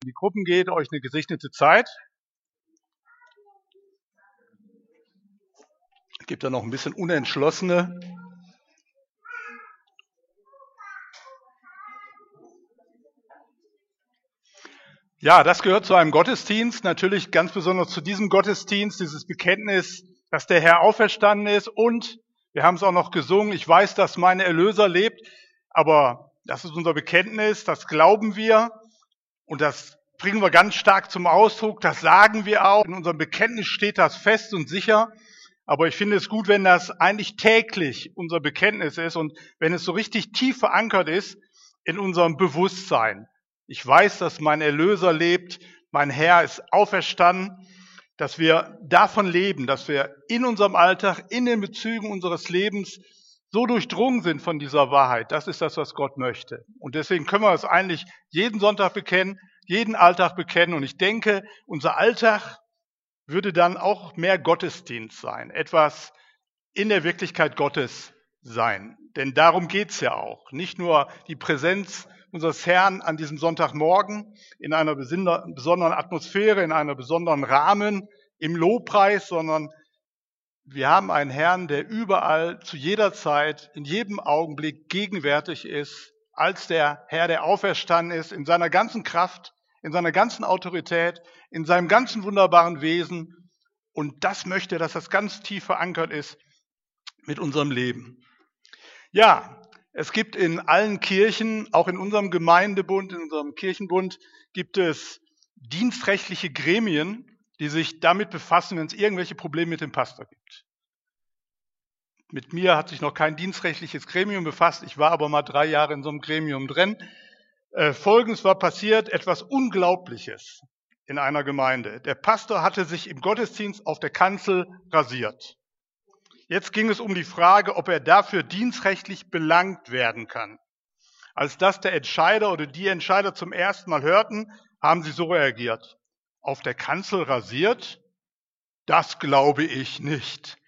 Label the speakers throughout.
Speaker 1: in die Gruppen geht, euch eine gesegnete Zeit. Es gibt da noch ein bisschen Unentschlossene. Ja, das gehört zu einem Gottesdienst, natürlich ganz besonders zu diesem Gottesdienst, dieses Bekenntnis, dass der Herr auferstanden ist, und wir haben es auch noch gesungen, ich weiß, dass mein Erlöser lebt, aber das ist unser Bekenntnis, das glauben wir und das bringen wir ganz stark zum Ausdruck, das sagen wir auch, in unserem Bekenntnis steht das fest und sicher, aber ich finde es gut, wenn das eigentlich täglich unser Bekenntnis ist und wenn es so richtig tief verankert ist in unserem Bewusstsein. Ich weiß, dass mein Erlöser lebt, mein Herr ist auferstanden, dass wir davon leben, dass wir in unserem Alltag, in den Bezügen unseres Lebens so durchdrungen sind von dieser Wahrheit. Das ist das, was Gott möchte. Und deswegen können wir es eigentlich jeden Sonntag bekennen, jeden Alltag bekennen. Und ich denke, unser Alltag würde dann auch mehr Gottesdienst sein, etwas in der Wirklichkeit Gottes sein. Denn darum geht's ja auch. Nicht nur die Präsenz unseres Herrn an diesem Sonntagmorgen in einer besonderen Atmosphäre, in einem besonderen Rahmen, im Lobpreis, sondern wir haben einen Herrn, der überall, zu jeder Zeit, in jedem Augenblick gegenwärtig ist, als der Herr, der auferstanden ist, in seiner ganzen Kraft, in seiner ganzen Autorität, in seinem ganzen wunderbaren Wesen. Und das möchte, dass das ganz tief verankert ist mit unserem Leben. Ja, es gibt in allen Kirchen, auch in unserem Gemeindebund, in unserem Kirchenbund, gibt es dienstrechtliche Gremien, die sich damit befassen, wenn es irgendwelche Probleme mit dem Pastor gibt. Mit mir hat sich noch kein dienstrechtliches Gremium befasst, ich war aber mal 3 Jahre in so einem Gremium drin. Folgendes war passiert, etwas Unglaubliches in einer Gemeinde. Der Pastor hatte sich im Gottesdienst auf der Kanzel rasiert. Jetzt ging es um die Frage, ob er dafür dienstrechtlich belangt werden kann. Als das der Entscheider oder die Entscheider zum ersten Mal hörten, haben sie so reagiert. Auf der Kanzel rasiert? Das glaube ich nicht.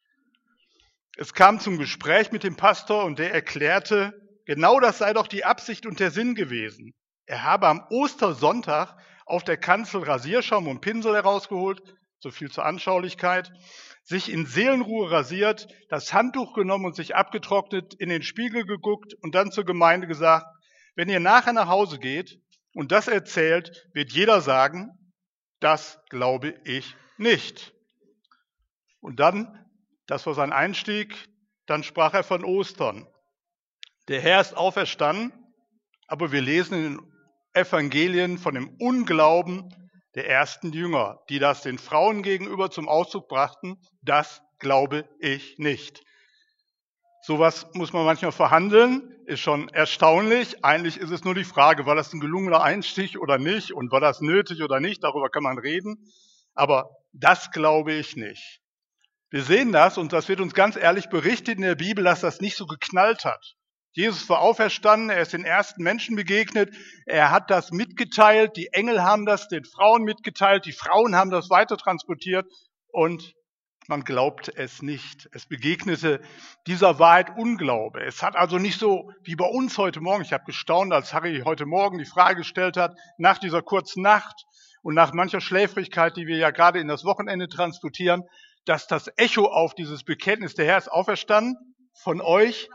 Speaker 1: Es kam zum Gespräch mit dem Pastor und der erklärte, genau das sei doch die Absicht und der Sinn gewesen. Er habe am Ostersonntag auf der Kanzel Rasierschaum und Pinsel herausgeholt, so viel zur Anschaulichkeit, sich in Seelenruhe rasiert, das Handtuch genommen und sich abgetrocknet, in den Spiegel geguckt und dann zur Gemeinde gesagt, wenn ihr nachher nach Hause geht und das erzählt, wird jeder sagen, das glaube ich nicht. Und dann, das war sein Einstieg, dann sprach er von Ostern. Der Herr ist auferstanden, aber wir lesen in den Evangelien von dem Unglauben der ersten Jünger, die das den Frauen gegenüber zum Ausdruck brachten, das glaube ich nicht. Sowas muss man manchmal verhandeln, ist schon erstaunlich. Eigentlich ist es nur die Frage, war das ein gelungener Einstieg oder nicht und war das nötig oder nicht, darüber kann man reden. Aber das glaube ich nicht. Wir sehen das und das wird uns ganz ehrlich berichtet in der Bibel, dass das nicht so geknallt hat. Jesus war auferstanden, er ist den ersten Menschen begegnet, er hat das mitgeteilt, die Engel haben das den Frauen mitgeteilt, die Frauen haben das weiter transportiert und man glaubte es nicht. Es begegnete dieser Wahrheit Unglaube. Es hat also nicht so wie bei uns heute Morgen, ich habe gestaunt, als Harry heute Morgen die Frage gestellt hat, nach dieser kurzen Nacht und nach mancher Schläfrigkeit, die wir ja gerade in das Wochenende transportieren, dass das Echo auf dieses Bekenntnis, der Herr ist auferstanden, von euch,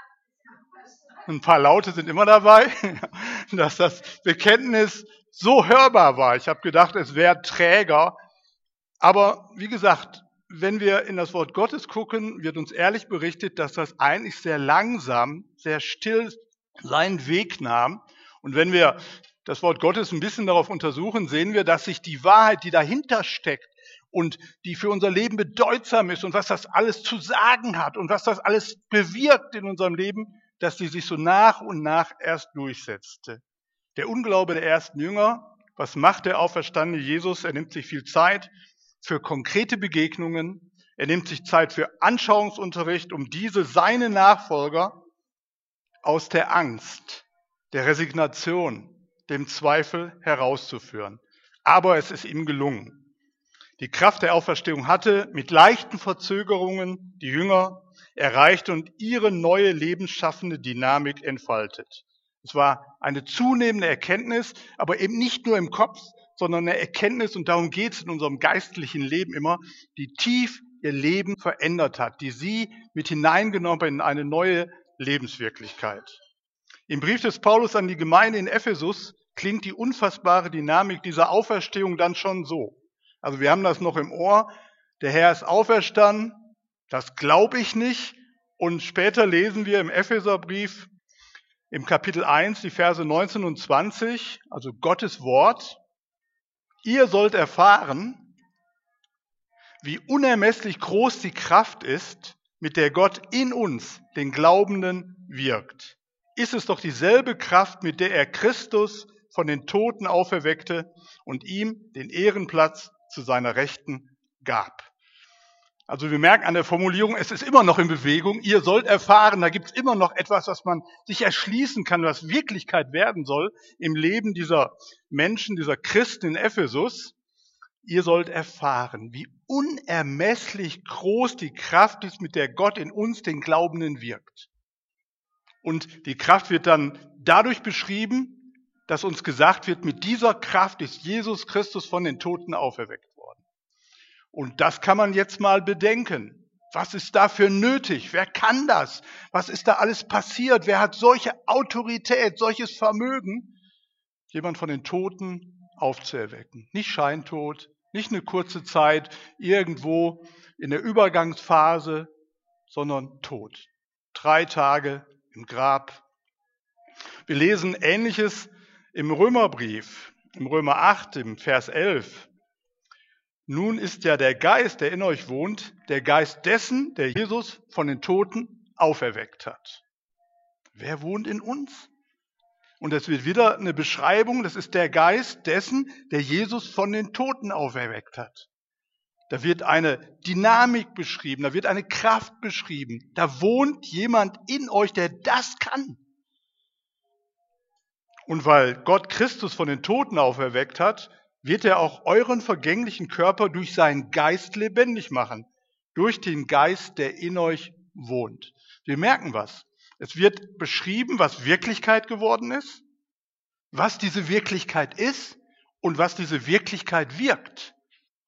Speaker 1: ein paar Laute sind immer dabei, dass das Bekenntnis so hörbar war. Ich habe gedacht, es wäre träger. Aber wie gesagt, wenn wir in das Wort Gottes gucken, wird uns ehrlich berichtet, dass das eigentlich sehr langsam, sehr still seinen Weg nahm. Und wenn wir das Wort Gottes ein bisschen darauf untersuchen, sehen wir, dass sich die Wahrheit, die dahinter steckt und die für unser Leben bedeutsam ist und was das alles zu sagen hat und was das alles bewirkt in unserem Leben, dass die sich so nach und nach erst durchsetzte. Der Unglaube der ersten Jünger, was macht der auferstandene Jesus? Er nimmt sich viel Zeit für konkrete Begegnungen, er nimmt sich Zeit für Anschauungsunterricht, um diese, seine Nachfolger, aus der Angst, der Resignation, dem Zweifel herauszuführen. Aber es ist ihm gelungen. Die Kraft der Auferstehung hatte mit leichten Verzögerungen die Jünger erreicht und ihre neue lebensschaffende Dynamik entfaltet. Es war eine zunehmende Erkenntnis, aber eben nicht nur im Kopf, sondern eine Erkenntnis, und darum geht es in unserem geistlichen Leben immer, die tief ihr Leben verändert hat, die sie mit hineingenommen in eine neue Lebenswirklichkeit. Im Brief des Paulus an die Gemeinde in Ephesus klingt die unfassbare Dynamik dieser Auferstehung dann schon so. Also wir haben das noch im Ohr, der Herr ist auferstanden, das glaube ich nicht. Und später lesen wir im Epheserbrief im Kapitel 1, die Verse 19 und 20, also Gottes Wort, ihr sollt erfahren, wie unermesslich groß die Kraft ist, mit der Gott in uns, den Glaubenden, wirkt. Ist es doch dieselbe Kraft, mit der er Christus von den Toten auferweckte und ihm den Ehrenplatz zu seiner Rechten gab. Also wir merken an der Formulierung, es ist immer noch in Bewegung. Ihr sollt erfahren, da gibt es immer noch etwas, was man sich erschließen kann, was Wirklichkeit werden soll im Leben dieser Menschen, dieser Christen in Ephesus. Ihr sollt erfahren, wie unermesslich groß die Kraft ist, mit der Gott in uns, den Glaubenden, wirkt. Und die Kraft wird dann dadurch beschrieben, dass uns gesagt wird, mit dieser Kraft ist Jesus Christus von den Toten auferweckt worden. Und das kann man jetzt mal bedenken. Was ist dafür nötig? Wer kann das? Was ist da alles passiert? Wer hat solche Autorität, solches Vermögen, jemand von den Toten aufzuerwecken? Nicht Scheintod, nicht eine kurze Zeit irgendwo in der Übergangsphase, sondern tot. 3 Tage im Grab. Wir lesen Ähnliches im Römerbrief, im Römer 8, im Vers 11. Nun ist ja der Geist, der in euch wohnt, der Geist dessen, der Jesus von den Toten auferweckt hat. Wer wohnt in uns? Und es wird wieder eine Beschreibung, das ist der Geist dessen, der Jesus von den Toten auferweckt hat. Da wird eine Dynamik beschrieben, da wird eine Kraft beschrieben. Da wohnt jemand in euch, der das kann. Und weil Gott Christus von den Toten auferweckt hat, wird er auch euren vergänglichen Körper durch seinen Geist lebendig machen. Durch den Geist, der in euch wohnt. Wir merken was. Es wird beschrieben, was Wirklichkeit geworden ist, was diese Wirklichkeit ist und was diese Wirklichkeit wirkt.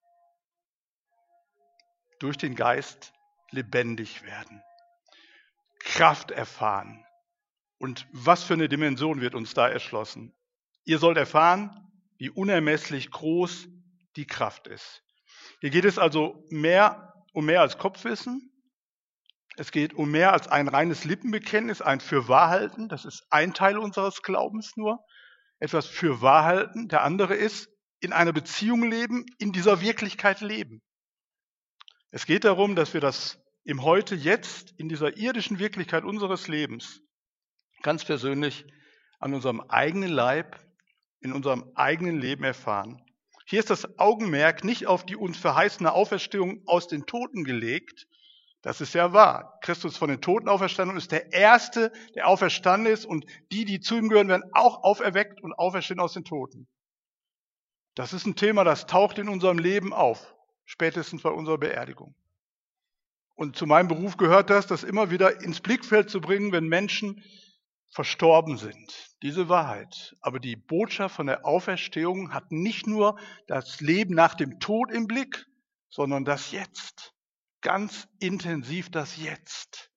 Speaker 1: Durch den Geist lebendig werden. Kraft erfahren. Und was für eine Dimension wird uns da erschlossen? Ihr sollt erfahren, wie unermesslich groß die Kraft ist. Hier geht es also um mehr als Kopfwissen. Es geht um mehr als ein reines Lippenbekenntnis, ein Fürwahrhalten. Das ist ein Teil unseres Glaubens nur. Etwas Fürwahrhalten. Der andere ist, in einer Beziehung leben, in dieser Wirklichkeit leben. Es geht darum, dass wir das im Heute, jetzt, in dieser irdischen Wirklichkeit unseres Lebens ganz persönlich an unserem eigenen Leib, in unserem eigenen Leben erfahren. Hier ist das Augenmerk nicht auf die uns verheißene Auferstehung aus den Toten gelegt. Das ist ja wahr. Christus von den Toten auferstanden und ist der Erste, der auferstanden ist, und die zu ihm gehören, werden auch auferweckt und auferstehen aus den Toten. Das ist ein Thema, das taucht in unserem Leben auf, spätestens bei unserer Beerdigung. Und zu meinem Beruf gehört das immer wieder ins Blickfeld zu bringen, wenn Menschen verstorben sind. Diese Wahrheit. Aber die Botschaft von der Auferstehung hat nicht nur das Leben nach dem Tod im Blick, sondern das Jetzt. Ganz intensiv das Jetzt.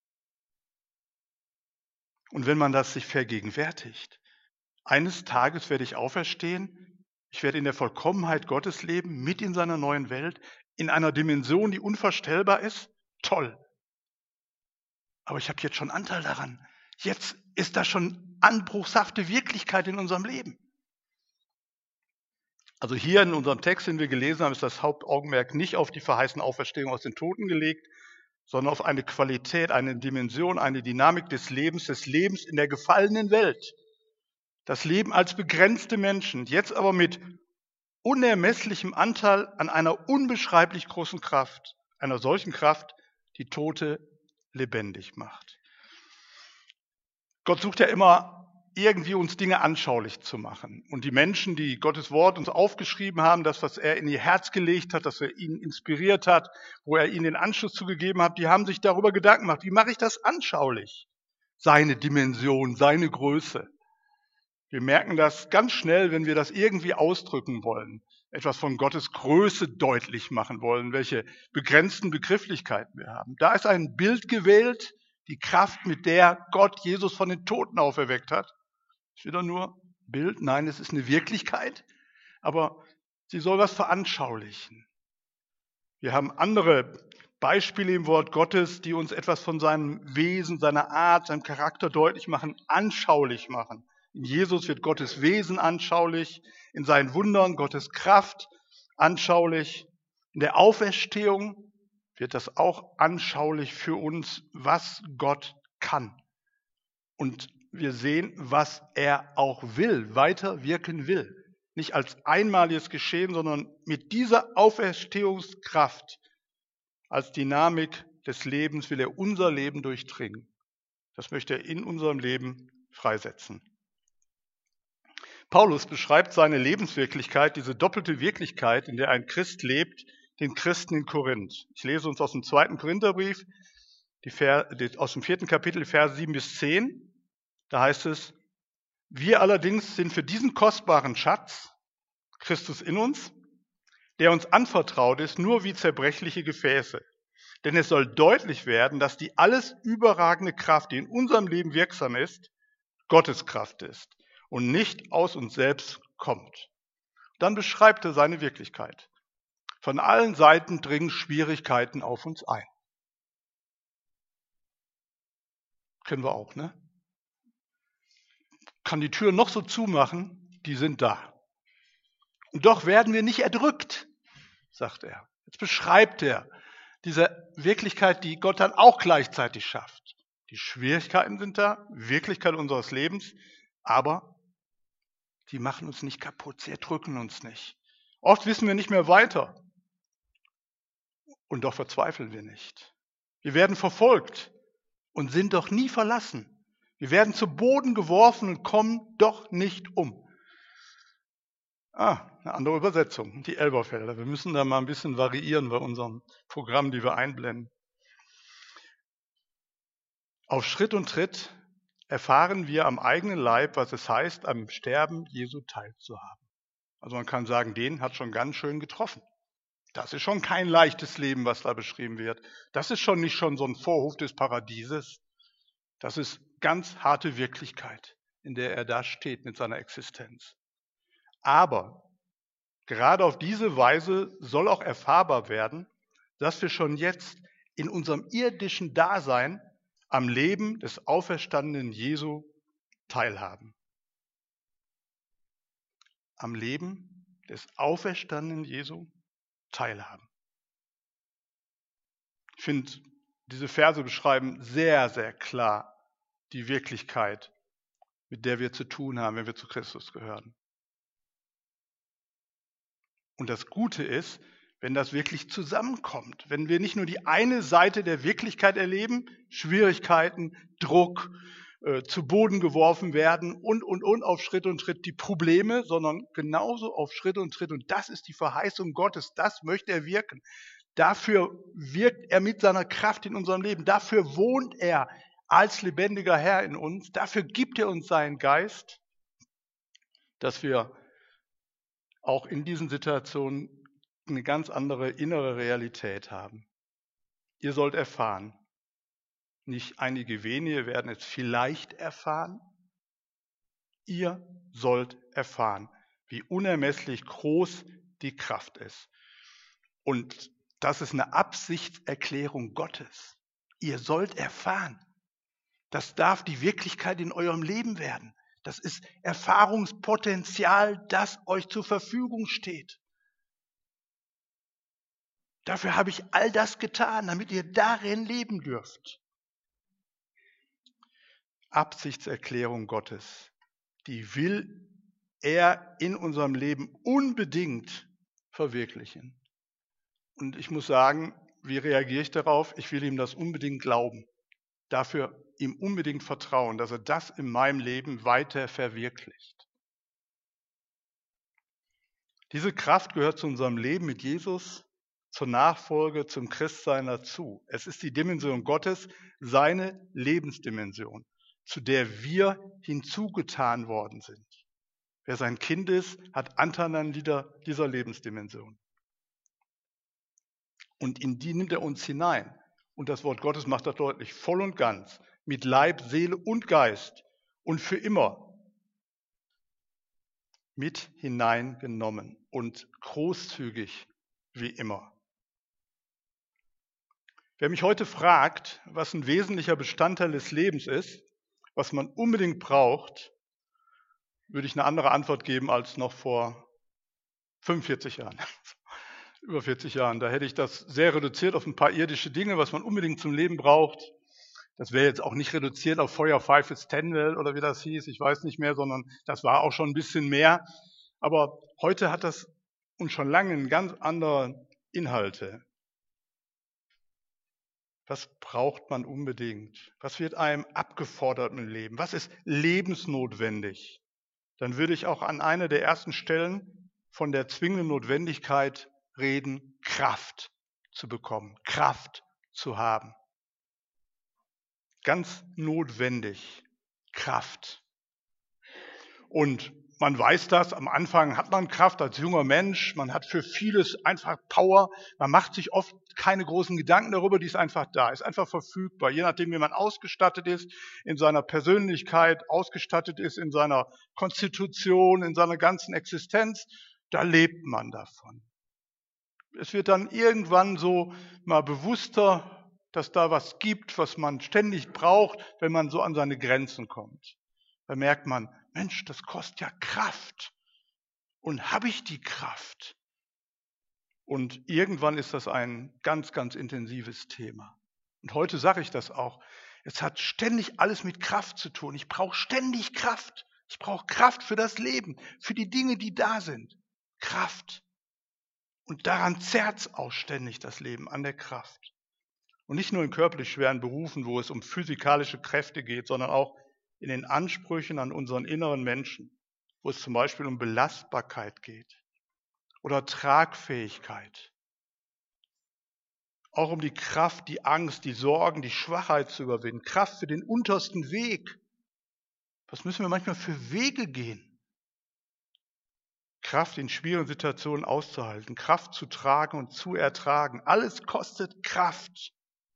Speaker 1: Und wenn man das sich vergegenwärtigt, eines Tages werde ich auferstehen, ich werde in der Vollkommenheit Gottes leben, mit in seiner neuen Welt, in einer Dimension, die unvorstellbar ist, toll. Aber ich habe jetzt schon Anteil daran. Jetzt ist das schon anbruchshafte Wirklichkeit in unserem Leben. Also hier in unserem Text, den wir gelesen haben, ist das Hauptaugenmerk nicht auf die verheißene Auferstehung aus den Toten gelegt, sondern auf eine Qualität, eine Dimension, eine Dynamik des Lebens in der gefallenen Welt. Das Leben als begrenzte Menschen, jetzt aber mit unermesslichem Anteil an einer unbeschreiblich großen Kraft, einer solchen Kraft, die Tote lebendig macht. Gott sucht ja immer irgendwie uns Dinge anschaulich zu machen. Und die Menschen, die Gottes Wort uns aufgeschrieben haben, das, was er in ihr Herz gelegt hat, das er ihnen inspiriert hat, wo er ihnen den Anschluss zugegeben hat, die haben sich darüber Gedanken gemacht, wie mache ich das anschaulich? seine Dimension, seine Größe. Wir merken das ganz schnell, wenn wir das irgendwie ausdrücken wollen, etwas von Gottes Größe deutlich machen wollen, welche begrenzten Begrifflichkeiten wir haben. Da ist ein Bild gewählt, die Kraft, mit der Gott Jesus von den Toten auferweckt hat. Ist wieder nur Bild, nein, es ist eine Wirklichkeit, aber sie soll was veranschaulichen. Wir haben andere Beispiele im Wort Gottes, die uns etwas von seinem Wesen, seiner Art, seinem Charakter deutlich machen, anschaulich machen. In Jesus wird Gottes Wesen anschaulich, in seinen Wundern Gottes Kraft anschaulich. In der Auferstehung wird das auch anschaulich für uns, was Gott kann. Und wir sehen, was er auch will, weiter wirken will. Nicht als einmaliges Geschehen, sondern mit dieser Auferstehungskraft als Dynamik des Lebens will er unser Leben durchdringen. Das möchte er in unserem Leben freisetzen. Paulus beschreibt seine Lebenswirklichkeit, diese doppelte Wirklichkeit, in der ein Christ lebt, den Christen in Korinth. Ich lese uns aus dem 2. Korintherbrief, aus dem 4. Kapitel, Verse 7 bis 10. Da heißt es, wir allerdings sind für diesen kostbaren Schatz, Christus in uns, der uns anvertraut ist, nur wie zerbrechliche Gefäße. Denn es soll deutlich werden, dass die alles überragende Kraft, die in unserem Leben wirksam ist, Gottes Kraft ist und nicht aus uns selbst kommt. Dann beschreibt er seine Wirklichkeit. Von allen Seiten dringen Schwierigkeiten auf uns ein. Kennen wir auch, ne? Kann die Tür noch so zumachen, die sind da. Und doch werden wir nicht erdrückt, sagt er. Jetzt beschreibt er diese Wirklichkeit, die Gott dann auch gleichzeitig schafft. Die Schwierigkeiten sind da, Wirklichkeit unseres Lebens, aber die machen uns nicht kaputt, sie erdrücken uns nicht. Oft wissen wir nicht mehr weiter und doch verzweifeln wir nicht. Wir werden verfolgt und sind doch nie verlassen. Wir werden zu Boden geworfen und kommen doch nicht um. Eine andere Übersetzung, die Elberfelder. Wir müssen da mal ein bisschen variieren bei unserem Programm, die wir einblenden. Auf Schritt und Tritt erfahren wir am eigenen Leib, was es heißt, am Sterben Jesu teilzuhaben. Also man kann sagen, den hat schon ganz schön getroffen. Das ist schon kein leichtes Leben, was da beschrieben wird. Das ist schon nicht schon so ein Vorhof des Paradieses. Das ist ganz harte Wirklichkeit, in der er da steht mit seiner Existenz. Aber gerade auf diese Weise soll auch erfahrbar werden, dass wir schon jetzt in unserem irdischen Dasein am Leben des auferstandenen Jesu teilhaben. Am Leben des auferstandenen Jesu teilhaben. Ich finde, diese Verse beschreiben sehr, sehr klar die Wirklichkeit, mit der wir zu tun haben, wenn wir zu Christus gehören. Und das Gute ist, wenn das wirklich zusammenkommt, wenn wir nicht nur die eine Seite der Wirklichkeit erleben, Schwierigkeiten, Druck, zu Boden geworfen werden und auf Schritt und Tritt die Probleme, sondern genauso auf Schritt und Tritt. Und das ist die Verheißung Gottes, das möchte er wirken. Dafür wirkt er mit seiner Kraft in unserem Leben, dafür wohnt er als lebendiger Herr in uns, dafür gibt er uns seinen Geist, dass wir auch in diesen Situationen eine ganz andere innere Realität haben. Ihr sollt erfahren, nicht einige wenige werden es vielleicht erfahren, ihr sollt erfahren, wie unermesslich groß die Kraft ist. Und das ist eine Absichtserklärung Gottes. Ihr sollt erfahren. Das darf die Wirklichkeit in eurem Leben werden. Das ist Erfahrungspotenzial, das euch zur Verfügung steht. Dafür habe ich all das getan, damit ihr darin leben dürft. Absichtserklärung Gottes, die will er in unserem Leben unbedingt verwirklichen. Und ich muss sagen, wie reagiere ich darauf? Ich will ihm das unbedingt glauben. Dafür ihm unbedingt vertrauen, dass er das in meinem Leben weiter verwirklicht. Diese Kraft gehört zu unserem Leben mit Jesus, zur Nachfolge, zum Christsein dazu. Es ist die Dimension Gottes, seine Lebensdimension. zu der wir hinzugetan worden sind. Wer sein Kind ist, hat Anteil an dieser Lebensdimension. Und in die nimmt er uns hinein. Und das Wort Gottes macht das deutlich, voll und ganz, mit Leib, Seele und Geist und für immer mit hineingenommen und großzügig wie immer. Wer mich heute fragt, was ein wesentlicher Bestandteil des Lebens ist, was man unbedingt braucht, würde ich eine andere Antwort geben als noch vor 45 Jahren. Über 40 Jahren. Da hätte ich das sehr reduziert auf ein paar irdische Dinge, was man unbedingt zum Leben braucht. Das wäre jetzt auch nicht reduziert auf Feuer 5 is 10 Welt oder wie das hieß, ich weiß nicht mehr, sondern das war auch schon ein bisschen mehr. Aber heute hat das und schon lange ganz andere Inhalte. Was braucht man unbedingt? Was wird einem abgefordert im Leben? Was ist lebensnotwendig? Dann würde ich auch an einer der ersten Stellen von der zwingenden Notwendigkeit reden, Kraft zu bekommen, Kraft zu haben. Ganz notwendig, Kraft. Und man weiß das, am Anfang hat man Kraft als junger Mensch, man hat für vieles einfach Power, man macht sich oft keine großen Gedanken darüber, die ist einfach da, ist einfach verfügbar, je nachdem wie man ausgestattet ist, in seiner Persönlichkeit, ausgestattet ist, in seiner Konstitution, in seiner ganzen Existenz, da lebt man davon. Es wird dann irgendwann so mal bewusster, dass da was gibt, was man ständig braucht, wenn man so an seine Grenzen kommt. Da merkt man, Mensch, das kostet ja Kraft. Und habe ich die Kraft? Und irgendwann ist das ein ganz, ganz intensives Thema. Und heute sage ich das auch. Es hat ständig alles mit Kraft zu tun. Ich brauche ständig Kraft. Ich brauche Kraft für das Leben, für die Dinge, die da sind. Kraft. Und daran zerrt es auch ständig das Leben, an der Kraft. Und nicht nur in körperlich schweren Berufen, wo es um physikalische Kräfte geht, sondern auch in den Ansprüchen an unseren inneren Menschen, wo es zum Beispiel um Belastbarkeit geht oder Tragfähigkeit. Auch um die Kraft, die Angst, die Sorgen, die Schwachheit zu überwinden. Kraft für den untersten Weg. Was müssen wir manchmal für Wege gehen? Kraft in schwierigen Situationen auszuhalten, Kraft zu tragen und zu ertragen. Alles kostet Kraft.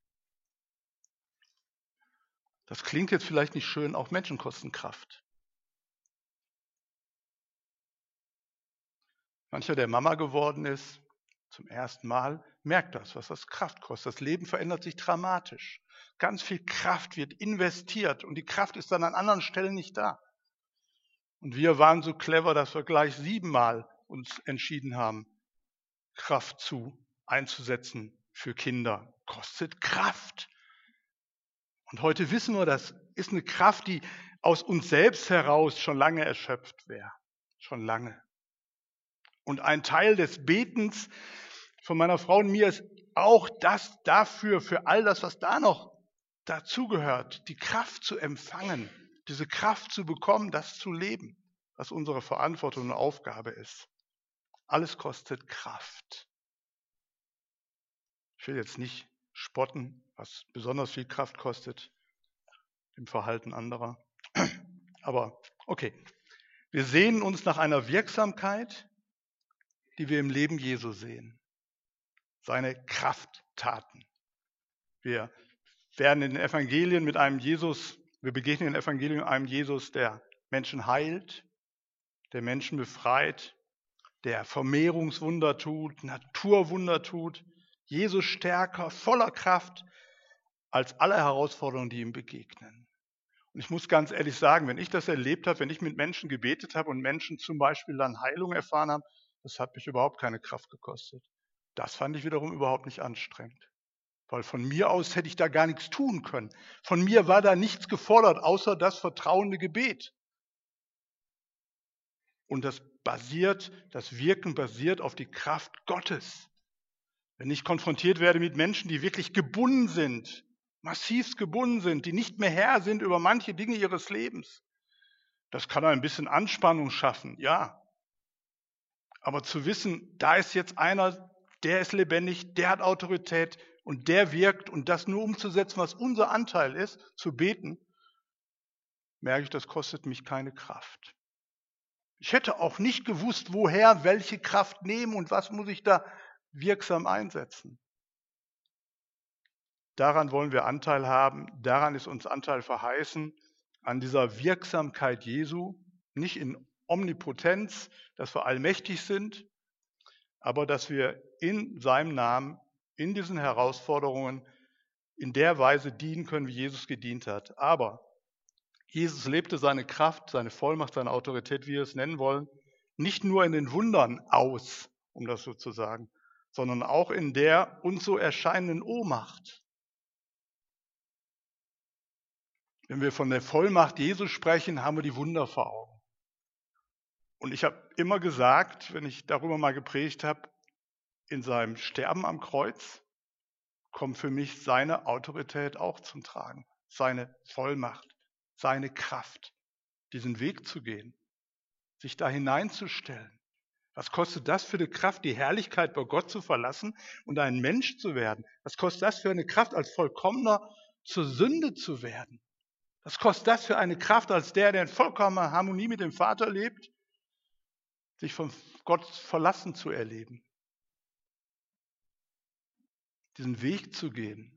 Speaker 1: Das klingt jetzt vielleicht nicht schön, auch Menschen kosten Kraft. Mancher, der Mama geworden ist, zum ersten Mal, merkt das, was das Kraft kostet. Das Leben verändert sich dramatisch. Ganz viel Kraft wird investiert und die Kraft ist dann an anderen Stellen nicht da. Und wir waren so clever, dass wir gleich 7-mal uns entschieden haben, Kraft einzusetzen für Kinder. Kostet Kraft. Und heute wissen wir, das ist eine Kraft, die aus uns selbst heraus schon lange erschöpft wäre. Schon lange. Und ein Teil des Betens von meiner Frau und mir ist auch das dafür, für all das, was da noch dazugehört, die Kraft zu empfangen, diese Kraft zu bekommen, das zu leben, was unsere Verantwortung und Aufgabe ist. Alles kostet Kraft. Ich will jetzt nicht spotten, was besonders viel Kraft kostet im Verhalten anderer. Aber okay, wir sehnen uns nach einer Wirksamkeit, die wir im Leben Jesu sehen. Seine Krafttaten. Wir werden in den Evangelien mit einem Jesus, wir begegnen in den Evangelien einem Jesus, der Menschen heilt, der Menschen befreit, der Vermehrungswunder tut, Naturwunder tut. Jesus stärker, voller Kraft als alle Herausforderungen, die ihm begegnen. Und ich muss ganz ehrlich sagen, wenn ich das erlebt habe, wenn ich mit Menschen gebetet habe und Menschen zum Beispiel dann Heilung erfahren haben, das hat mich überhaupt keine Kraft gekostet. Das fand ich wiederum überhaupt nicht anstrengend. Weil von mir aus hätte ich da gar nichts tun können. Von mir war da nichts gefordert, außer das vertrauende Gebet. Und das Wirken basiert auf die Kraft Gottes. Wenn ich konfrontiert werde mit Menschen, die wirklich gebunden sind, massivst gebunden sind, die nicht mehr Herr sind über manche Dinge ihres Lebens, das kann ein bisschen Anspannung schaffen, ja. Aber zu wissen, da ist jetzt einer, der ist lebendig, der hat Autorität und der wirkt und das nur umzusetzen, was unser Anteil ist, zu beten, merke ich, das kostet mich keine Kraft. Ich hätte auch nicht gewusst, woher welche Kraft nehmen und was muss ich da wirksam einsetzen. Daran wollen wir Anteil haben, daran ist uns Anteil verheißen, an dieser Wirksamkeit Jesu, nicht in Omnipotenz, dass wir allmächtig sind, aber dass wir in seinem Namen, in diesen Herausforderungen, in der Weise dienen können, wie Jesus gedient hat. Aber Jesus lebte seine Kraft, seine Vollmacht, seine Autorität, wie wir es nennen wollen, nicht nur in den Wundern aus, um das so zu sagen, sondern auch in der uns so erscheinenden Ohnmacht. Wenn wir von der Vollmacht Jesus sprechen, haben wir die Wunder vor Augen. Und ich habe immer gesagt, wenn ich darüber mal gepredigt habe, in seinem Sterben am Kreuz kommt für mich seine Autorität auch zum Tragen, seine Vollmacht, seine Kraft, diesen Weg zu gehen, sich da hineinzustellen. Was kostet das für eine Kraft, die Herrlichkeit bei Gott zu verlassen und ein Mensch zu werden? Was kostet das für eine Kraft, als Vollkommener zur Sünde zu werden? Was kostet das für eine Kraft, als der in vollkommener Harmonie mit dem Vater lebt, sich von Gott verlassen zu erleben? Diesen Weg zu gehen.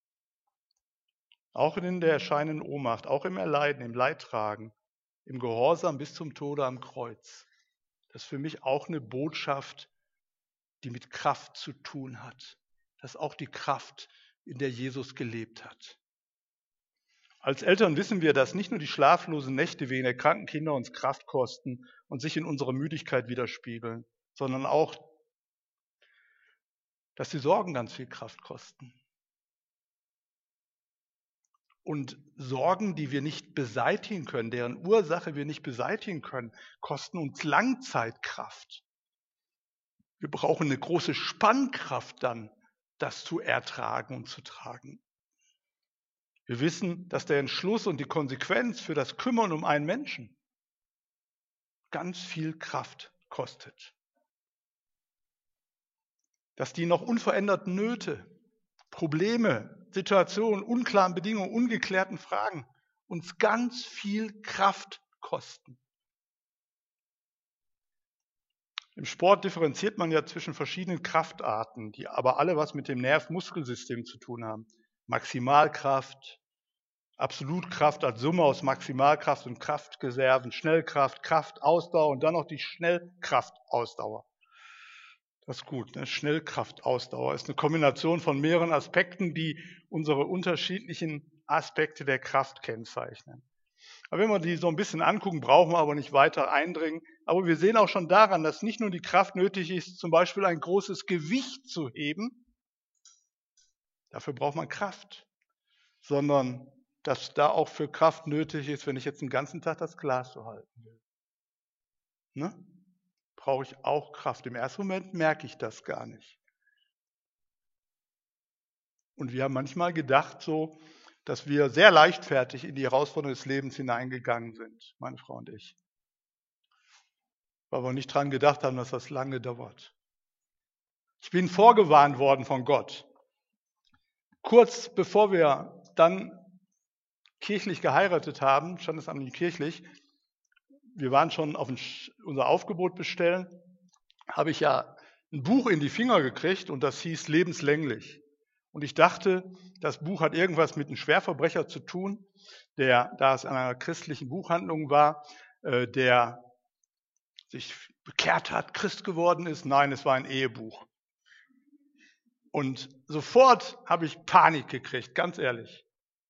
Speaker 1: Auch in der erscheinenden Ohnmacht, auch im Erleiden, im Leidtragen, im Gehorsam bis zum Tode am Kreuz. Das ist für mich auch eine Botschaft, die mit Kraft zu tun hat. Das ist auch die Kraft, in der Jesus gelebt hat. Als Eltern wissen wir, dass nicht nur die schlaflosen Nächte wegen der kranken Kinder uns Kraft kosten und sich in unserer Müdigkeit widerspiegeln, sondern auch, dass die Sorgen ganz viel Kraft kosten. Und Sorgen, die wir nicht beseitigen können, deren Ursache wir nicht beseitigen können, kosten uns Langzeitkraft. Wir brauchen eine große Spannkraft dann, das zu ertragen und zu tragen. Wir wissen, dass der Entschluss und die Konsequenz für das Kümmern um einen Menschen ganz viel Kraft kostet. Dass die noch unveränderten Nöte, Probleme, Situationen, unklaren Bedingungen, ungeklärten Fragen uns ganz viel Kraft kosten. Im Sport differenziert man ja zwischen verschiedenen Kraftarten, die aber alle was mit dem Nerv-Muskel-System zu tun haben. Maximalkraft, Absolutkraft als Summe aus Maximalkraft und Kraftreserven, Schnellkraft, Kraftausdauer und dann noch die Schnellkraftausdauer. Das ist gut, ne? Schnellkraftausdauer ist eine Kombination von mehreren Aspekten, die unsere unterschiedlichen Aspekte der Kraft kennzeichnen. Aber wenn wir die so ein bisschen angucken, brauchen wir aber nicht weiter eindringen. Aber wir sehen auch schon daran, dass nicht nur die Kraft nötig ist, zum Beispiel ein großes Gewicht zu heben, dafür braucht man Kraft, sondern dass da auch für Kraft nötig ist, wenn ich jetzt den ganzen Tag das Glas so halten will. Ne? Brauche ich auch Kraft. Im ersten Moment merke ich das gar nicht. Und wir haben manchmal gedacht so, dass wir sehr leichtfertig in die Herausforderungen des Lebens hineingegangen sind, meine Frau und ich. Weil wir nicht dran gedacht haben, dass das lange dauert. Ich bin vorgewarnt worden von Gott. Kurz bevor wir dann kirchlich geheiratet haben, standesamtlich kirchlich, wir waren schon auf unser Aufgebot bestellen, habe ich ja ein Buch in die Finger gekriegt und das hieß Lebenslänglich. Und ich dachte, das Buch hat irgendwas mit einem Schwerverbrecher zu tun, der, da es in einer christlichen Buchhandlung war, der sich bekehrt hat, Christ geworden ist. Nein, es war ein Ehebuch. Und sofort habe ich Panik gekriegt, ganz ehrlich.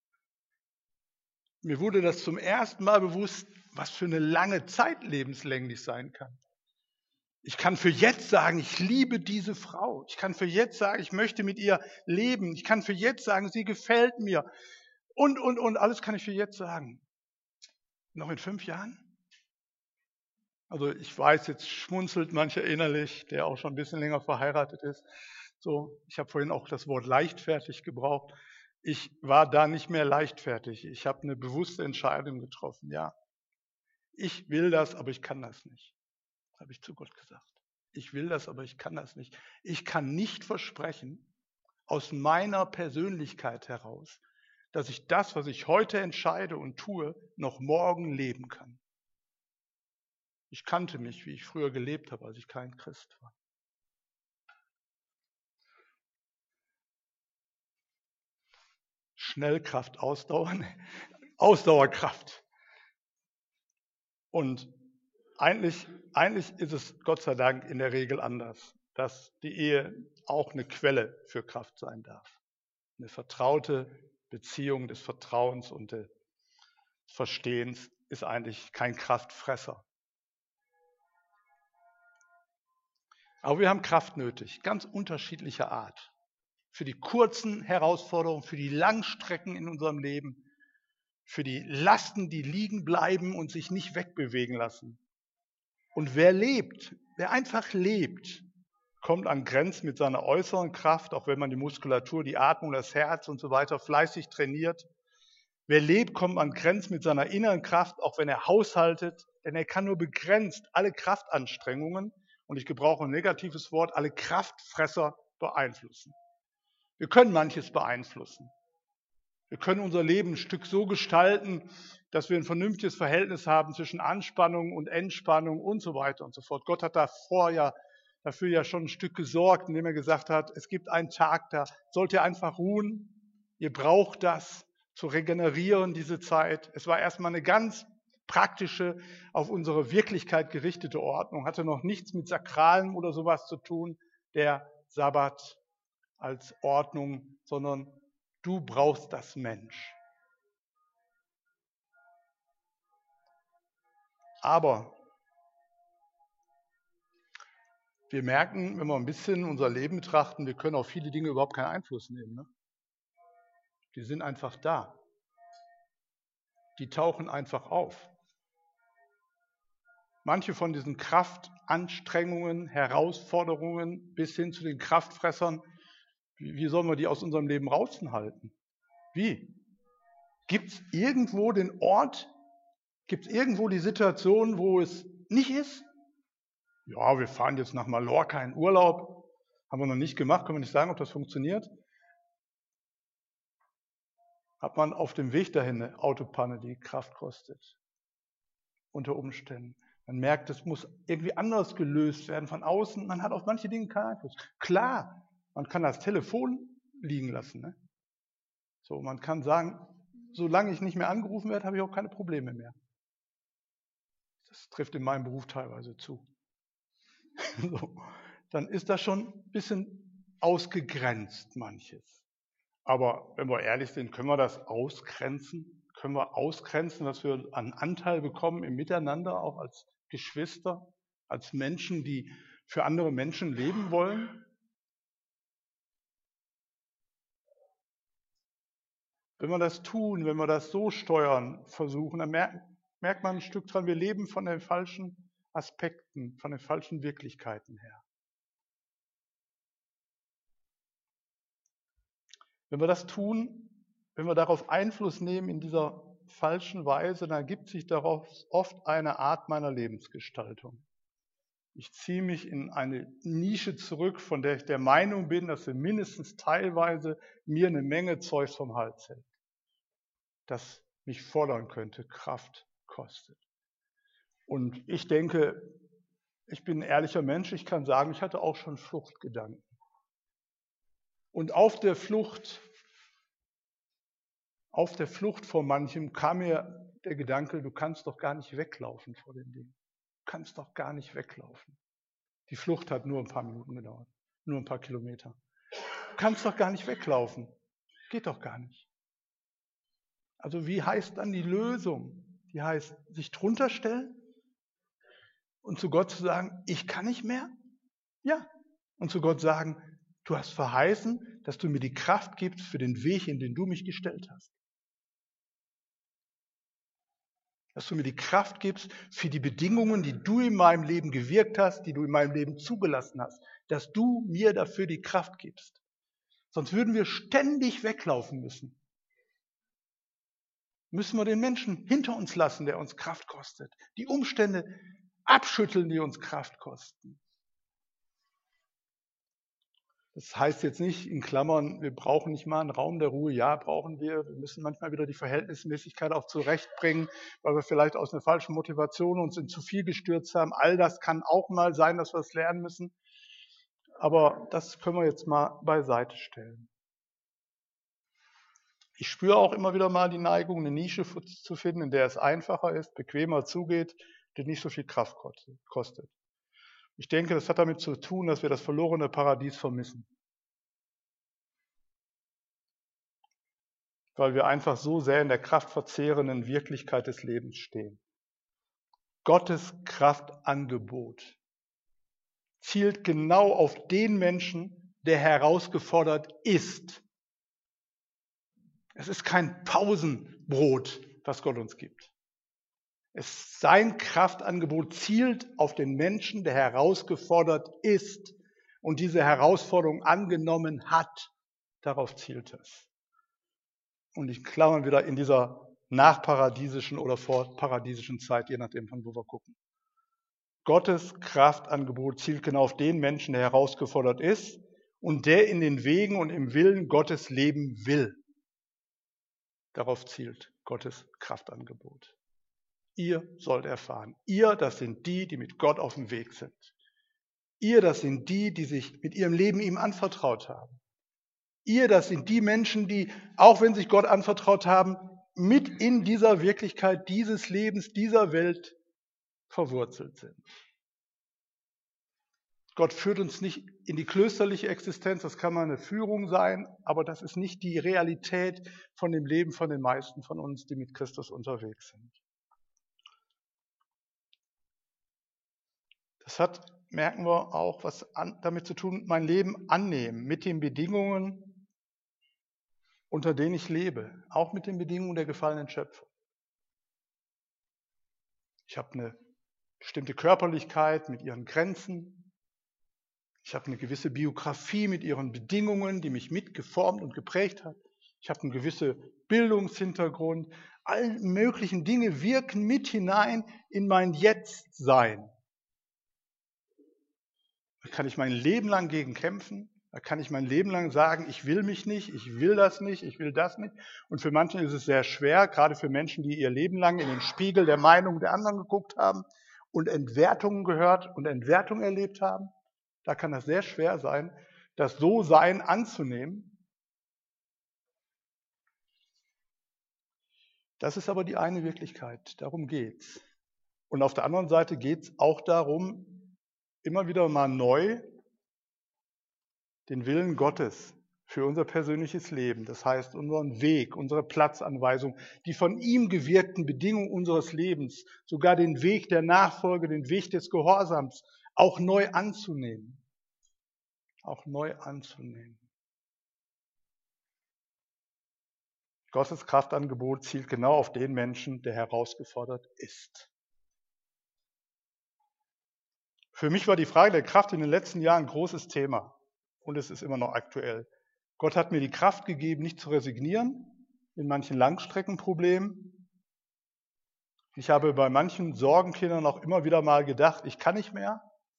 Speaker 1: Mir wurde das zum ersten Mal bewusst, was für eine lange Zeit lebenslänglich sein kann. Ich kann für jetzt sagen, ich liebe diese Frau. Ich kann für jetzt sagen, ich möchte mit ihr leben. Ich kann für jetzt sagen, sie gefällt mir. Und, alles kann ich für jetzt sagen. Noch in 5 Jahren? Also ich weiß, jetzt schmunzelt mancher innerlich, der auch schon ein bisschen länger verheiratet ist. So, ich habe vorhin auch das Wort leichtfertig gebraucht. Ich war da nicht mehr leichtfertig. Ich habe eine bewusste Entscheidung getroffen. Ja, ich will das, aber ich kann das nicht. Das habe ich zu Gott gesagt. Ich will das, aber ich kann das nicht. Ich kann nicht versprechen, aus meiner Persönlichkeit heraus, dass ich das, was ich heute entscheide und tue, noch morgen leben kann. Ich kannte mich, wie ich früher gelebt habe, als ich kein Christ war. Schnellkraft, Ausdauerkraft. Und eigentlich ist es Gott sei Dank in der Regel anders, dass die Ehe auch eine Quelle für Kraft sein darf. Eine vertraute Beziehung des Vertrauens und des Verstehens ist eigentlich kein Kraftfresser. Aber wir haben Kraft nötig, ganz unterschiedlicher Art. Für die kurzen Herausforderungen, für die Langstrecken in unserem Leben, für die Lasten, die liegen bleiben und sich nicht wegbewegen lassen. Und wer einfach lebt, kommt an Grenzen mit seiner äußeren Kraft, auch wenn man die Muskulatur, die Atmung, das Herz und so weiter fleißig trainiert. Wer lebt, kommt an Grenzen mit seiner inneren Kraft, auch wenn er haushaltet, denn er kann nur begrenzt alle Kraftanstrengungen, und ich gebrauche ein negatives Wort, alle Kraftfresser beeinflussen. Wir können manches beeinflussen. Wir können unser Leben ein Stück so gestalten, dass wir ein vernünftiges Verhältnis haben zwischen Anspannung und Entspannung und so weiter und so fort. Gott hat dafür ja schon ein Stück gesorgt, indem er gesagt hat, es gibt einen Tag, da sollt ihr einfach ruhen. Ihr braucht das zu regenerieren, diese Zeit. Es war erstmal eine ganz praktische, auf unsere Wirklichkeit gerichtete Ordnung, hatte noch nichts mit Sakralem oder sowas zu tun, der Sabbat als Ordnung, sondern du brauchst das Mensch. Aber wir merken, wenn wir ein bisschen unser Leben betrachten, wir können auf viele Dinge überhaupt keinen Einfluss nehmen. Ne? Die sind einfach da. Die tauchen einfach auf. Manche von diesen Kraftanstrengungen, Herausforderungen bis hin zu den Kraftfressern, wie sollen wir die aus unserem Leben raushalten? Wie? Gibt es irgendwo den Ort, gibt es irgendwo die Situation, wo es nicht ist? Ja, wir fahren jetzt nach Mallorca in Urlaub. Haben wir noch nicht gemacht, können wir nicht sagen, ob das funktioniert. Hat man auf dem Weg dahin eine Autopanne, die Kraft kostet. Unter Umständen. Man merkt, es muss irgendwie anders gelöst werden von außen. Man hat auf manche Dinge keinen Einfluss. Klar, man kann das Telefon liegen lassen. Ne? So, man kann sagen, solange ich nicht mehr angerufen werde, habe ich auch keine Probleme mehr. Das trifft in meinem Beruf teilweise zu. So, dann ist das schon ein bisschen ausgegrenzt, manches. Aber wenn wir ehrlich sind, können wir das ausgrenzen? Können wir ausgrenzen, dass wir einen Anteil bekommen im Miteinander, auch als Geschwister, als Menschen, die für andere Menschen leben wollen? Wenn wir das tun, wenn wir das so steuern versuchen, dann merkt man ein Stück dran, wir leben von den falschen Aspekten, von den falschen Wirklichkeiten her. Wenn wir das tun, wenn wir darauf Einfluss nehmen in dieser falschen Weise, dann ergibt sich daraus oft eine Art meiner Lebensgestaltung. Ich ziehe mich in eine Nische zurück, von der ich der Meinung bin, dass sie mindestens teilweise mir eine Menge Zeugs vom Hals hält, das mich fordern könnte, Kraft kostet. Und ich denke, ich bin ein ehrlicher Mensch, ich kann sagen, ich hatte auch schon Fluchtgedanken. Und auf der Flucht vor manchem kam mir der Gedanke, du kannst doch gar nicht weglaufen vor dem Ding. Du kannst doch gar nicht weglaufen. Die Flucht hat nur ein paar Minuten gedauert, nur ein paar Kilometer. Du kannst doch gar nicht weglaufen. Geht doch gar nicht. Also wie heißt dann die Lösung? Die heißt, sich drunter stellen und zu Gott zu sagen, ich kann nicht mehr? Ja. Und zu Gott sagen, du hast verheißen, dass du mir die Kraft gibst für den Weg, in den du mich gestellt hast. Dass du mir die Kraft gibst für die Bedingungen, die du in meinem Leben gewirkt hast, die du in meinem Leben zugelassen hast. Dass du mir dafür die Kraft gibst. Sonst würden wir ständig weglaufen müssen. Müssen wir den Menschen hinter uns lassen, der uns Kraft kostet. Die Umstände abschütteln, die uns Kraft kosten. Das heißt jetzt nicht in Klammern, wir brauchen nicht mal einen Raum der Ruhe. Ja, brauchen wir. Wir müssen manchmal wieder die Verhältnismäßigkeit auch zurechtbringen, weil wir vielleicht aus einer falschen Motivation uns in zu viel gestürzt haben. All das kann auch mal sein, dass wir es lernen müssen. Aber das können wir jetzt mal beiseite stellen. Ich spüre auch immer wieder mal die Neigung, eine Nische zu finden, in der es einfacher ist, bequemer zugeht, die nicht so viel Kraft kostet. Ich denke, das hat damit zu tun, dass wir das verlorene Paradies vermissen. Weil wir einfach so sehr in der kraftverzehrenden Wirklichkeit des Lebens stehen. Gottes Kraftangebot zielt genau auf den Menschen, der herausgefordert ist. Es ist kein Pausenbrot, was Gott uns gibt. Sein Kraftangebot zielt auf den Menschen, der herausgefordert ist und diese Herausforderung angenommen hat. Darauf zielt es. Und ich klammern wieder in dieser nachparadiesischen oder vorparadiesischen Zeit, je nachdem, von wo wir gucken. Gottes Kraftangebot zielt genau auf den Menschen, der herausgefordert ist und der in den Wegen und im Willen Gottes leben will. Darauf zielt Gottes Kraftangebot. Ihr sollt erfahren. Ihr, das sind die, die mit Gott auf dem Weg sind. Ihr, das sind die, die sich mit ihrem Leben ihm anvertraut haben. Ihr, das sind die Menschen, die, auch wenn sich Gott anvertraut haben, mit in dieser Wirklichkeit dieses Lebens, dieser Welt verwurzelt sind. Gott führt uns nicht in die klösterliche Existenz, das kann mal eine Führung sein, aber das ist nicht die Realität von dem Leben von den meisten von uns, die mit Christus unterwegs sind. Das hat, merken wir auch, was damit zu tun, mein Leben annehmen, mit den Bedingungen, unter denen ich lebe, auch mit den Bedingungen der gefallenen Schöpfung. Ich habe eine bestimmte Körperlichkeit mit ihren Grenzen. Ich habe eine gewisse Biografie mit ihren Bedingungen, die mich mitgeformt und geprägt hat. Ich habe einen gewissen Bildungshintergrund. All möglichen Dinge wirken mit hinein in mein Jetzt-Sein. Da kann ich mein Leben lang gegen kämpfen. Da kann ich mein Leben lang sagen, ich will mich nicht, ich will das nicht, ich will das nicht. Und für manche ist es sehr schwer, gerade für Menschen, die ihr Leben lang in den Spiegel der Meinung der anderen geguckt haben und Entwertungen gehört und Entwertungen erlebt haben. Da kann das sehr schwer sein, das So-Sein anzunehmen. Das ist aber die eine Wirklichkeit, darum geht's. Und auf der anderen Seite geht's auch darum, immer wieder mal neu den Willen Gottes für unser persönliches Leben, das heißt unseren Weg, unsere Platzanweisung, die von ihm gewirkten Bedingungen unseres Lebens, sogar den Weg der Nachfolge, den Weg des Gehorsams, auch neu anzunehmen. Auch neu anzunehmen. Gottes Kraftangebot zielt genau auf den Menschen, der herausgefordert ist. Für mich war die Frage der Kraft in den letzten Jahren ein großes Thema und es ist immer noch aktuell. Gott hat mir die Kraft gegeben, nicht zu resignieren in manchen Langstreckenproblemen. Ich habe bei manchen Sorgenkindern auch immer wieder mal gedacht, ich kann nicht mehr.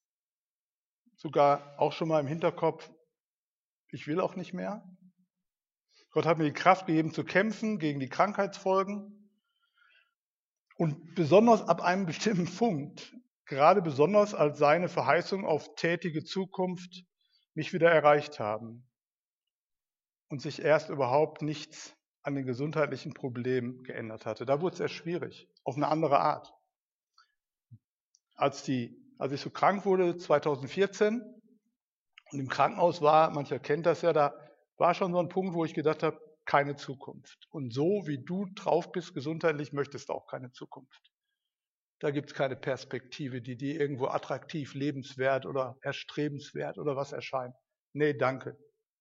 Speaker 1: Sogar auch schon mal im Hinterkopf, ich will auch nicht mehr. Gott hat mir die Kraft gegeben, zu kämpfen gegen die Krankheitsfolgen. Und besonders ab einem bestimmten Punkt, gerade besonders als seine Verheißung auf tätige Zukunft mich wieder erreicht haben und sich erst überhaupt nichts an den gesundheitlichen Problemen geändert hatte. Da wurde es erst schwierig, auf eine andere Art. Als ich so krank wurde, 2014, und im Krankenhaus war, mancher kennt das ja, da war schon so ein Punkt, wo ich gedacht habe, keine Zukunft. Und so wie du drauf bist, gesundheitlich, möchtest du auch keine Zukunft. Da gibt es keine Perspektive, die dir irgendwo attraktiv, lebenswert oder erstrebenswert oder was erscheint. Nee, danke.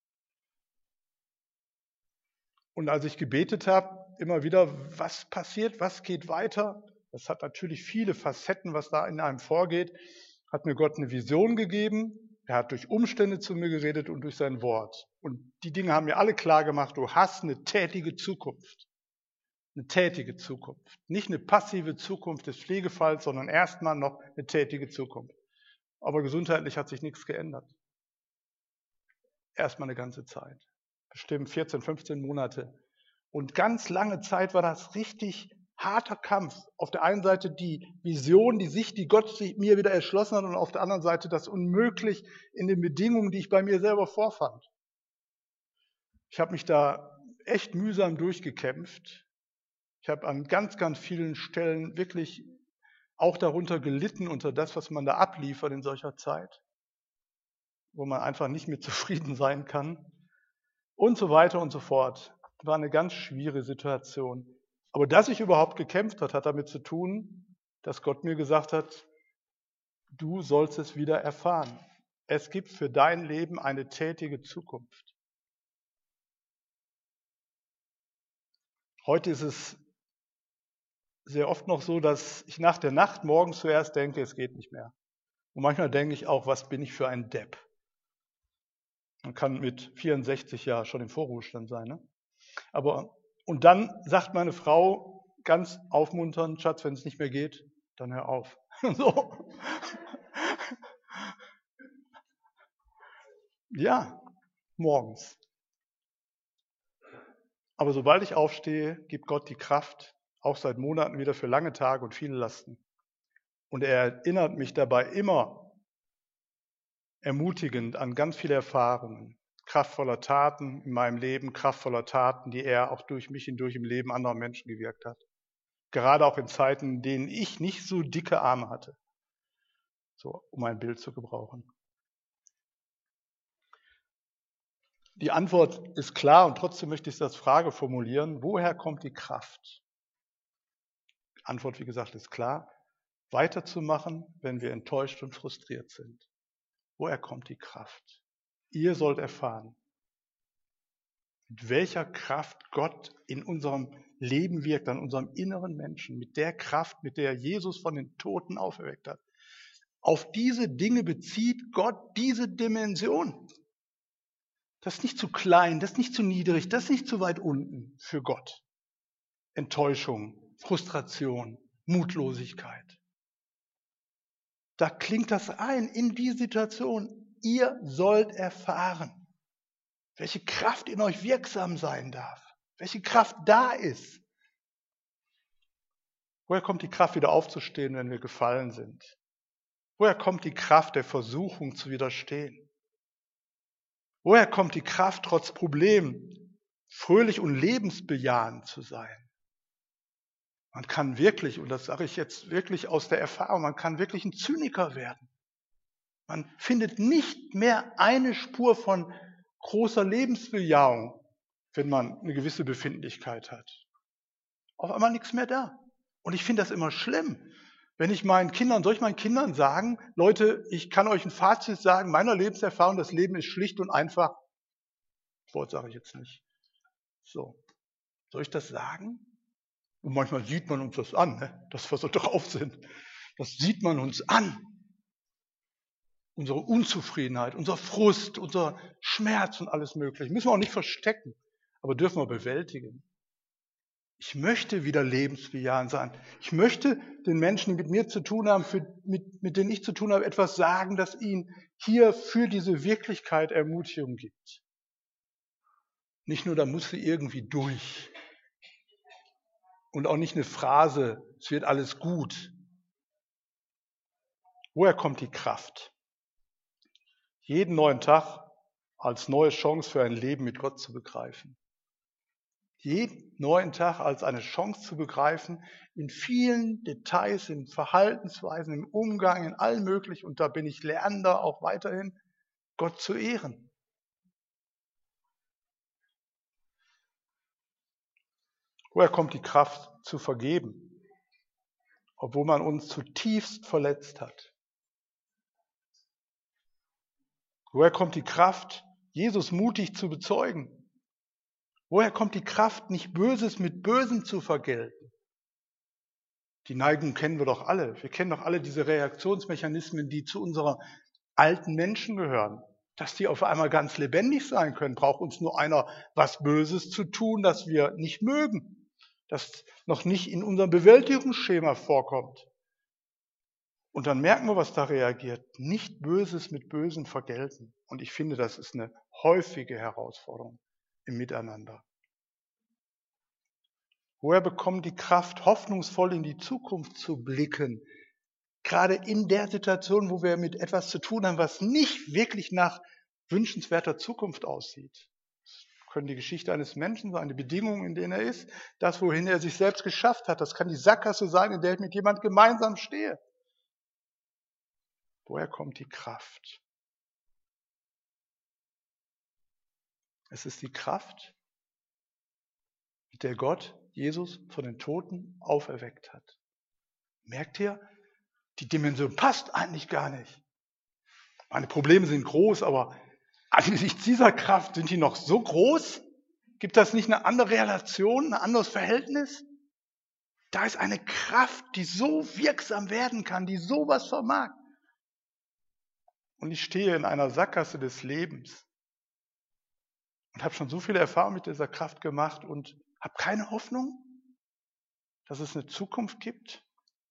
Speaker 1: Und als ich gebetet habe, immer wieder, was passiert, was geht weiter? Das hat natürlich viele Facetten, was da in einem vorgeht. Hat mir Gott eine Vision gegeben. Er hat durch Umstände zu mir geredet und durch sein Wort. Und die Dinge haben mir alle klar gemacht, du hast eine tätige Zukunft. Eine tätige Zukunft. Nicht eine passive Zukunft des Pflegefalls, sondern erstmal noch eine tätige Zukunft. Aber gesundheitlich hat sich nichts geändert. Erstmal eine ganze Zeit. Bestimmt 14, 15 Monate. Und ganz lange Zeit war das richtig harter Kampf. Auf der einen Seite die Vision, die Sicht, die Gott mir wieder erschlossen hat, und auf der anderen Seite das Unmöglich in den Bedingungen, die ich bei mir selber vorfand. Ich habe mich da echt mühsam durchgekämpft. Ich habe an ganz, ganz vielen Stellen wirklich auch darunter gelitten, unter das, was man da abliefert in solcher Zeit, wo man einfach nicht mehr zufrieden sein kann und so weiter und so fort. War eine ganz schwierige Situation. Aber dass ich überhaupt gekämpft habe, hat damit zu tun, dass Gott mir gesagt hat, du sollst es wieder erfahren. Es gibt für dein Leben eine tätige Zukunft. Heute ist es sehr oft noch so, dass ich nach der Nacht morgens zuerst denke, es geht nicht mehr. Und manchmal denke ich auch, was bin ich für ein Depp? Man kann mit 64 ja schon im Vorruhestand sein. Ne? Und dann sagt meine Frau ganz aufmunternd, Schatz, wenn es nicht mehr geht, dann hör auf. So. Ja, morgens. Aber sobald ich aufstehe, gibt Gott die Kraft, auch seit Monaten wieder für lange Tage und viele Lasten. Und er erinnert mich dabei immer ermutigend an ganz viele Erfahrungen, kraftvoller Taten in meinem Leben, kraftvoller Taten, die er auch durch mich hindurch im Leben anderer Menschen gewirkt hat. Gerade auch in Zeiten, in denen ich nicht so dicke Arme hatte, so um ein Bild zu gebrauchen. Die Antwort ist klar und trotzdem möchte ich es als Frage formulieren, woher kommt die Kraft? Die Antwort, wie gesagt, ist klar, weiterzumachen, wenn wir enttäuscht und frustriert sind. Woher kommt die Kraft? Ihr sollt erfahren, mit welcher Kraft Gott in unserem Leben wirkt, an unserem inneren Menschen, mit der Kraft, mit der Jesus von den Toten auferweckt hat. Auf diese Dinge bezieht Gott diese Dimension. Das ist nicht zu klein, das ist nicht zu niedrig, das ist nicht zu weit unten für Gott. Enttäuschung, Frustration, Mutlosigkeit. Da klingt das ein in die Situation. Ihr sollt erfahren, welche Kraft in euch wirksam sein darf, welche Kraft da ist. Woher kommt die Kraft, wieder aufzustehen, wenn wir gefallen sind? Woher kommt die Kraft, der Versuchung zu widerstehen? Woher kommt die Kraft, trotz Problemen fröhlich und lebensbejahend zu sein? Man kann wirklich, und das sage ich jetzt wirklich aus der Erfahrung, man kann wirklich ein Zyniker werden. Man findet nicht mehr eine Spur von großer Lebensbejahung, wenn man eine gewisse Befindlichkeit hat. Auf einmal nichts mehr da. Und ich finde das immer schlimm. Wenn ich soll ich meinen Kindern sagen, Leute, ich kann euch ein Fazit sagen, meiner Lebenserfahrung, das Leben ist schlicht und einfach. Das Wort sage ich jetzt nicht. So. Soll ich das sagen? Und manchmal sieht man uns das an, ne? Dass wir so drauf sind. Das sieht man uns an. Unsere Unzufriedenheit, unser Frust, unser Schmerz und alles Mögliche. Müssen wir auch nicht verstecken, aber dürfen wir bewältigen. Ich möchte wieder lebensbejahend sein. Ich möchte den Menschen, die mit mir zu tun haben, mit denen ich zu tun habe, etwas sagen, das ihnen hier für diese Wirklichkeit Ermutigung gibt. Nicht nur, da muss sie irgendwie durch. Und auch nicht eine Phrase, es wird alles gut. Woher kommt die Kraft? Jeden neuen Tag als neue Chance für ein Leben mit Gott zu begreifen. Jeden neuen Tag als eine Chance zu begreifen, in vielen Details, in Verhaltensweisen, im Umgang, in allem möglichen, und da bin ich Lernender auch weiterhin, Gott zu ehren. Woher kommt die Kraft zu vergeben, obwohl man uns zutiefst verletzt hat? Woher kommt die Kraft, Jesus mutig zu bezeugen? Woher kommt die Kraft, nicht Böses mit Bösem zu vergelten? Die Neigung kennen wir doch alle. Wir kennen doch alle diese Reaktionsmechanismen, die zu unserer alten Menschen gehören. Dass die auf einmal ganz lebendig sein können, braucht uns nur einer was Böses zu tun, das wir nicht mögen, das noch nicht in unserem Bewältigungsschema vorkommt. Und dann merken wir, was da reagiert. Nicht Böses mit Bösen vergelten. Und ich finde, das ist eine häufige Herausforderungen im Miteinander. Woher bekommen die Kraft, hoffnungsvoll in die Zukunft zu blicken? Gerade in der Situation, wo wir mit etwas zu tun haben, was nicht wirklich nach wünschenswerter Zukunft aussieht. Das können die Geschichte eines Menschen sein, die Bedingungen, in denen er ist, das, wohin er sich selbst geschafft hat. Das kann die Sackgasse sein, in der ich mit jemand gemeinsam stehe. Woher kommt die Kraft? Es ist die Kraft, mit der Gott Jesus von den Toten auferweckt hat. Merkt ihr, die Dimension passt eigentlich gar nicht. Meine Probleme sind groß, aber angesichts dieser Kraft sind die noch so groß? Gibt das nicht eine andere Relation, ein anderes Verhältnis? Da ist eine Kraft, die so wirksam werden kann, die sowas vermag. Und ich stehe in einer Sackgasse des Lebens und habe schon so viele Erfahrungen mit dieser Kraft gemacht und habe keine Hoffnung, dass es eine Zukunft gibt.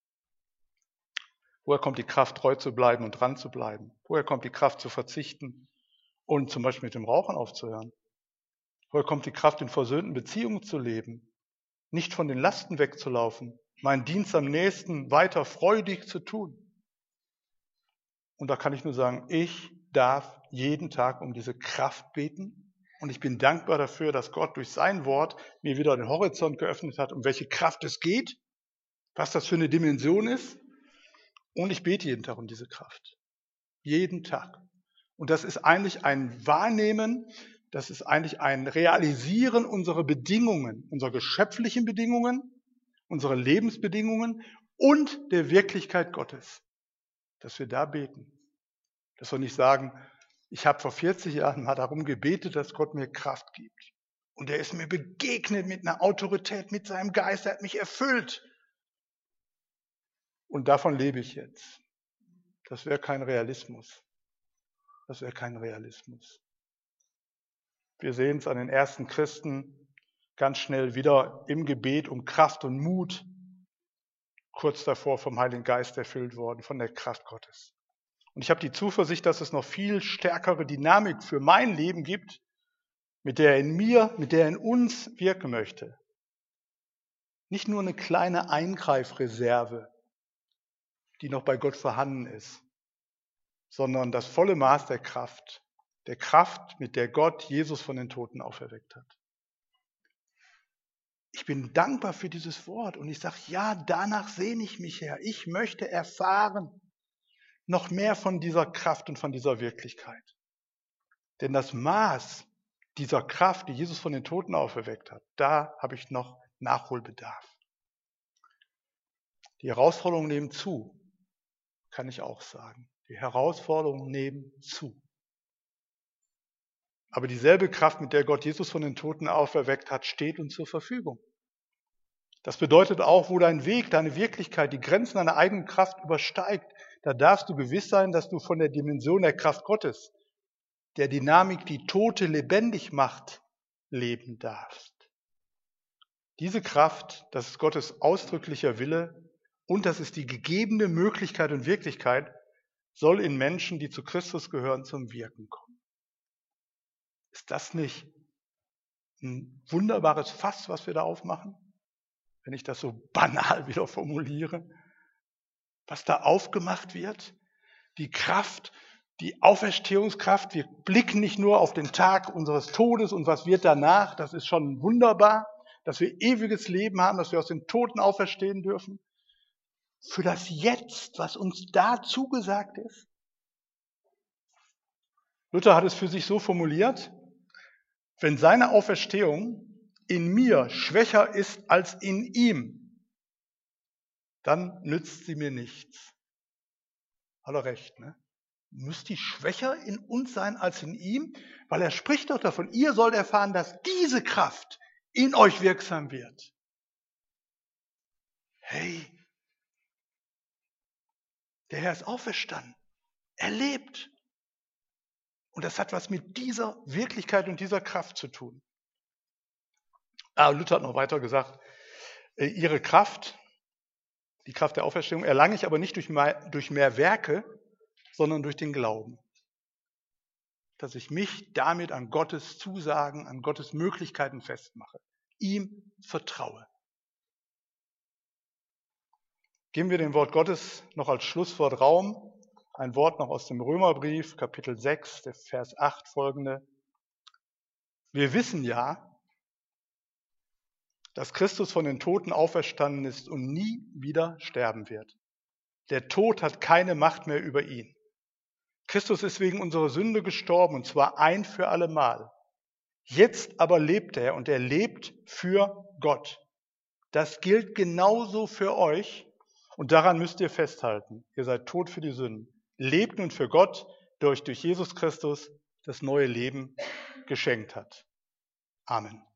Speaker 1: Woher kommt die Kraft, treu zu bleiben und dran zu bleiben? Woher kommt die Kraft, zu verzichten und zum Beispiel mit dem Rauchen aufzuhören? Woher kommt die Kraft, in versöhnten Beziehungen zu leben, nicht von den Lasten wegzulaufen, meinen Dienst am nächsten weiter freudig zu tun? Und da kann ich nur sagen, ich darf jeden Tag um diese Kraft beten und ich bin dankbar dafür, dass Gott durch sein Wort mir wieder den Horizont geöffnet hat, um welche Kraft es geht, was das für eine Dimension ist. Und ich bete jeden Tag um diese Kraft. Jeden Tag. Und das ist eigentlich ein Wahrnehmen, das ist eigentlich ein Realisieren unserer Bedingungen, unserer geschöpflichen Bedingungen, unserer Lebensbedingungen und der Wirklichkeit Gottes. Dass wir da beten. Dass wir nicht sagen, ich habe vor 40 Jahren mal darum gebetet, dass Gott mir Kraft gibt. Und er ist mir begegnet mit einer Autorität, mit seinem Geist, er hat mich erfüllt. Und davon lebe ich jetzt. Das wäre kein Realismus. Das wäre kein Realismus. Wir sehen es an den ersten Christen ganz schnell wieder im Gebet um Kraft und Mut, kurz davor vom Heiligen Geist erfüllt worden, von der Kraft Gottes. Und ich habe die Zuversicht, dass es noch viel stärkere Dynamik für mein Leben gibt, mit der er in mir, mit der er in uns wirken möchte. Nicht nur eine kleine Eingreifreserve, die noch bei Gott vorhanden ist, sondern das volle Maß der Kraft, mit der Gott Jesus von den Toten auferweckt hat. Ich bin dankbar für dieses Wort und ich sage, ja, danach sehne ich mich her. Ich möchte erfahren noch mehr von dieser Kraft und von dieser Wirklichkeit. Denn das Maß dieser Kraft, die Jesus von den Toten auferweckt hat, da habe ich noch Nachholbedarf. Die Herausforderungen nehmen zu, kann ich auch sagen. Die Herausforderungen nehmen zu. Aber dieselbe Kraft, mit der Gott Jesus von den Toten auferweckt hat, steht uns zur Verfügung. Das bedeutet auch, wo dein Weg, deine Wirklichkeit, die Grenzen deiner eigenen Kraft übersteigt, da darfst du gewiss sein, dass du von der Dimension der Kraft Gottes, der Dynamik, die Tote lebendig macht, leben darfst. Diese Kraft, das ist Gottes ausdrücklicher Wille und das ist die gegebene Möglichkeit und Wirklichkeit, soll in Menschen, die zu Christus gehören, zum Wirken kommen. Ist das nicht ein wunderbares Fass, was wir da aufmachen? Wenn ich das so banal wieder formuliere. Was da aufgemacht wird, die Kraft, die Auferstehungskraft. Wir blicken nicht nur auf den Tag unseres Todes und was wird danach. Das ist schon wunderbar, dass wir ewiges Leben haben, dass wir aus den Toten auferstehen dürfen. Für das Jetzt, was uns da zugesagt ist. Luther hat es für sich so formuliert, wenn seine Auferstehung in mir schwächer ist als in ihm, dann nützt sie mir nichts. Hat er recht, ne? Müsste die schwächer in uns sein als in ihm? Weil er spricht doch davon, ihr sollt erfahren, dass diese Kraft in euch wirksam wird. Hey, der Herr ist auferstanden. Er lebt. Und das hat was mit dieser Wirklichkeit und dieser Kraft zu tun. Luther hat noch weiter gesagt, ihre Kraft, die Kraft der Auferstehung, erlange ich aber nicht durch mehr Werke, sondern durch den Glauben. dass ich mich damit an Gottes Zusagen, an Gottes Möglichkeiten festmache, ihm vertraue. Geben wir dem Wort Gottes noch als Schlusswort Raum. Ein Wort noch aus dem Römerbrief, Kapitel 6, der Vers 8 folgende. Wir wissen ja, dass Christus von den Toten auferstanden ist und nie wieder sterben wird. Der Tod hat keine Macht mehr über ihn. Christus ist wegen unserer Sünde gestorben, und zwar ein für alle Mal. Jetzt aber lebt er, und er lebt für Gott. Das gilt genauso für euch, und daran müsst ihr festhalten. Ihr seid tot für die Sünden. Lebt nun für Gott, der euch durch Jesus Christus das neue Leben geschenkt hat. Amen.